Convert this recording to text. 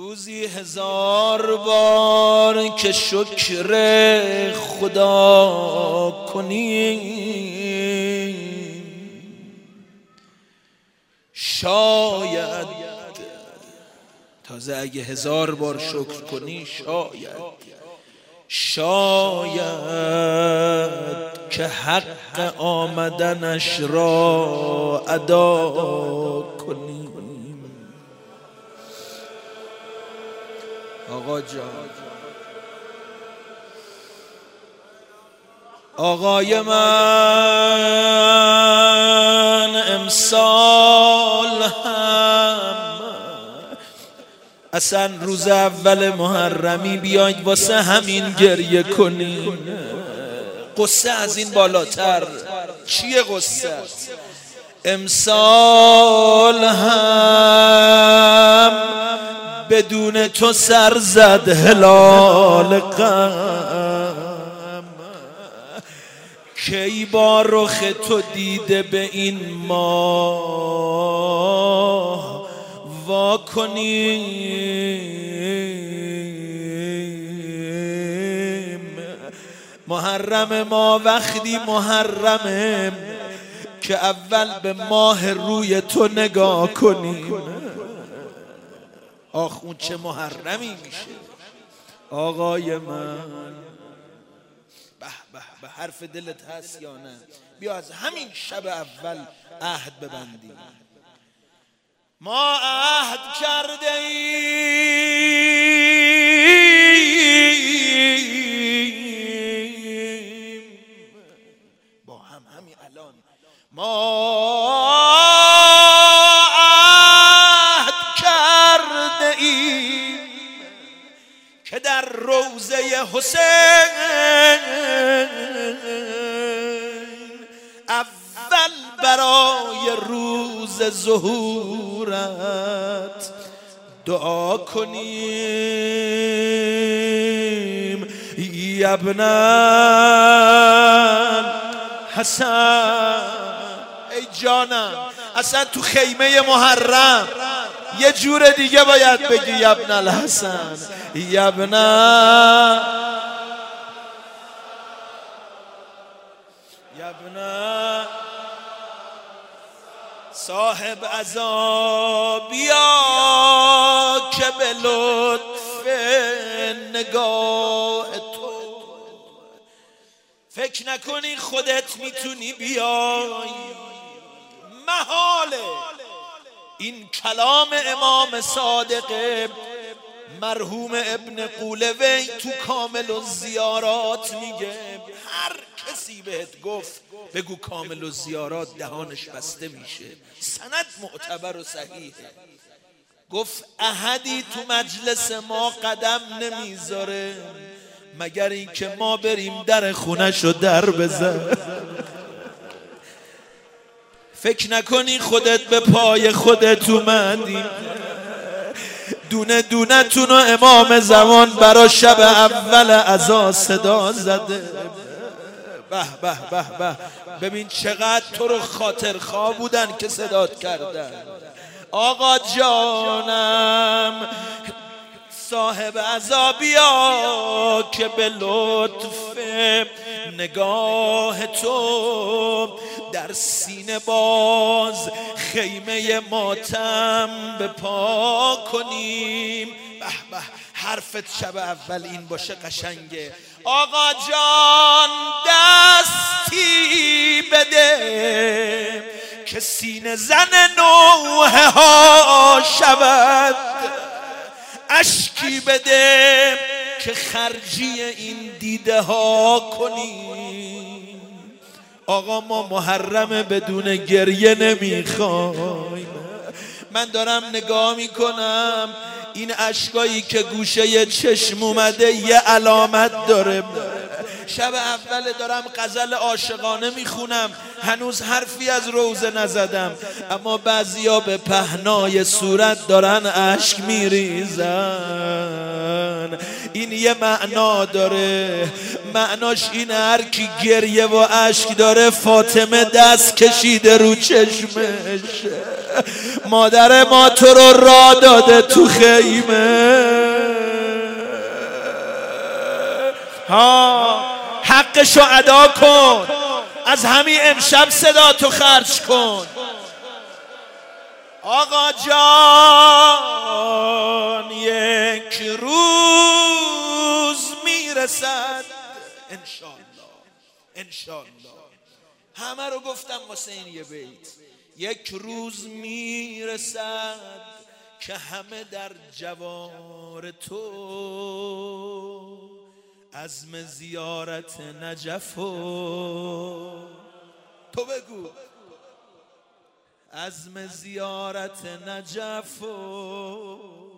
روزی 1000 بار که شکر خدا کنی، شاید تازه اگه 1000 بار شکر کنی شاید که حق آمدنش را ادا کنی. آقا جان، آقای من امسال هم اصلا روز اول محرمی بیاید واسه همین گریه کنین. قصه از این بالاتر چیه قصه؟ امسال هم بدون تو سر زد هلال غم، کی با رخ تو دیده به این ماه وا کنیم. محرم ما وقتی محرمه که اول به ماه روی تو نگاه کنیم. آخ اون چه محرمی میشه آقای من. به به به، حرف دلت هست یا نه؟ بیا از همین شب اول عهد ببندیم. ما عهد کرده ایم با هم همین الان، ما عهد کرده ایم که در روضه حسین اول برای روز ظهورت دعا کنیم. یا ابن حسن، ای جانم، اصلا تو خیمه محرم یه جور دیگه باید بگی یا ابن الحسن. یا ابن صاحب عزا، بیا که به لطف نگاه تو فکر نکنی خودت میتونی بیای. محاله. این کلام امام صادق مرحوم ابن قولوی تو کامل الزیارات میگه، هر کسی بهت گفت بگو کامل الزیارات دهانش بسته میشه. سند معتبر و صحیحه. گفت احدی تو مجلس ما قدم نمیذاره مگر اینکه ما بریم در خونه‌شو در بزن. فکر نکنی خودت به پای خودت اومدی. دونه دونه تونو امام زمان برا شب اول عزا صدا زده. به به به به، ببین چقدر تو رو خاطرخواه بودن که صدات کردن. آقا جانم صاحب عزا، بیا که به لطف نگاه تو در سینه باز خیمه ماتم به پا کنیم. به به، حرفت شب اول این باشه قشنگه. آقا جان دستی بده که سینه زن نوحه ها شود، اشکی بده که خرجی این دیده ها کنیم. آقا ما محرم بدون گریه نمیخوایم. من دارم نگاه میکنم این اشکایی که گوشه چشم اومده یه علامت داره. شب اول دارم غزل عاشقانه میخونم، هنوز حرفی از روزه نزدم، اما بعضیا به پهنای صورت دارن اشک میریزن. این یه معنا داره، معناش این هر کی گریه و اشک داره فاطمه دست کشیده رو چشمش. مادر ما تو رو راه داده تو خیمه، حقشو ادا کن، از همین امشب صدا تو خرج کن. آقا جان یک روز میرسد انشالله، انشالله. همه رو گفتم واسه این یه بیت. یک روز میرسد که همه در جوار تو عزم زیارت نجف و تو بگو عزم زیارت نجف و